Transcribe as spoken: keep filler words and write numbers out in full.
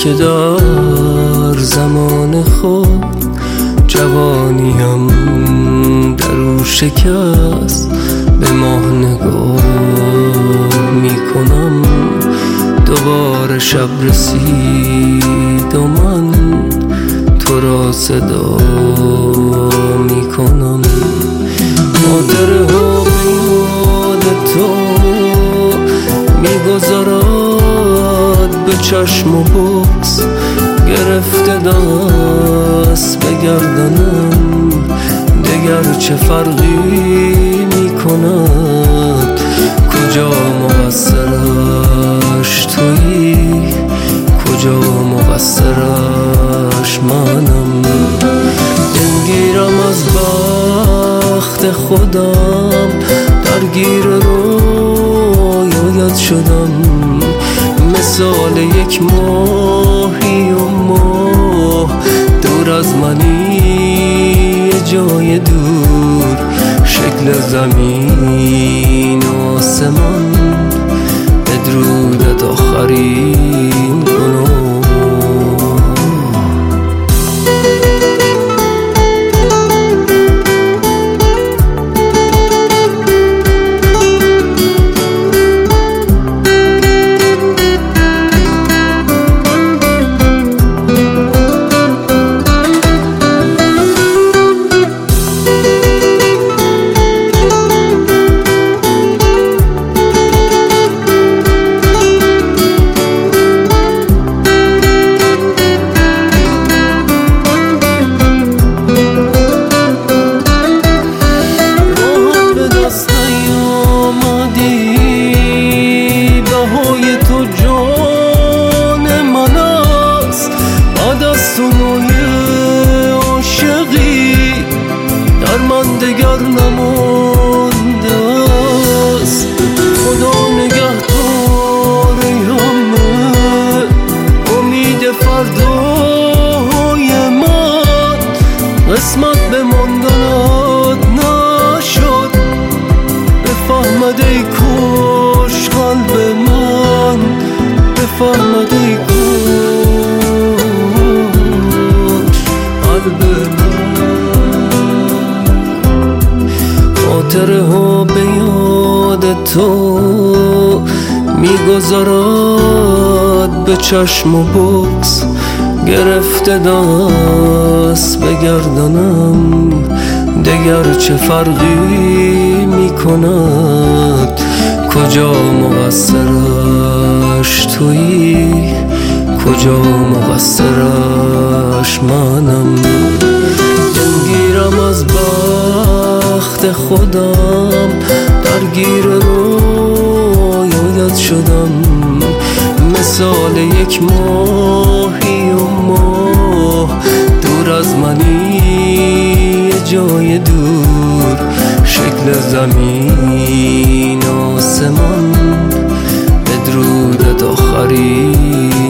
که در زمان خود جوانیم در او شکست، به ماه نگاه میکنم دوباره شب رسید و من تو را صدا میکنم. خاطره ها به یاد تو میگذارد به چشم و بغض، گرفته دست به گردنم دگر چه فرقی میکند، کجا مقصرش تویی کجا مقصرش منم. دلگیرم از بخت خودم درگیر رویایت شدم، مثال یک ماهی و ماه دور از منی جای دور، شکل زمین و آسمان بدرودت آخرین گناه. من دگر نمانده است، خدا نگهدار همه امید فردای من، قسمت به ماندنت نشد بفهمد ای کاش قلب من، بفهمد ای کاش قلب من. خاطره ها به یاد تو میگذارد به چشم و بغض، گرفته دست به گردنم دگر چه فرقی میکند، کجا مقصرش تویی کجا مقصرش منم. دلگیرم از بخت خودم درگیر رویایت شدم، مثال یک ماهی و ماه دور از منی جای دور، شکل زمین آسمان بدرودت آخرین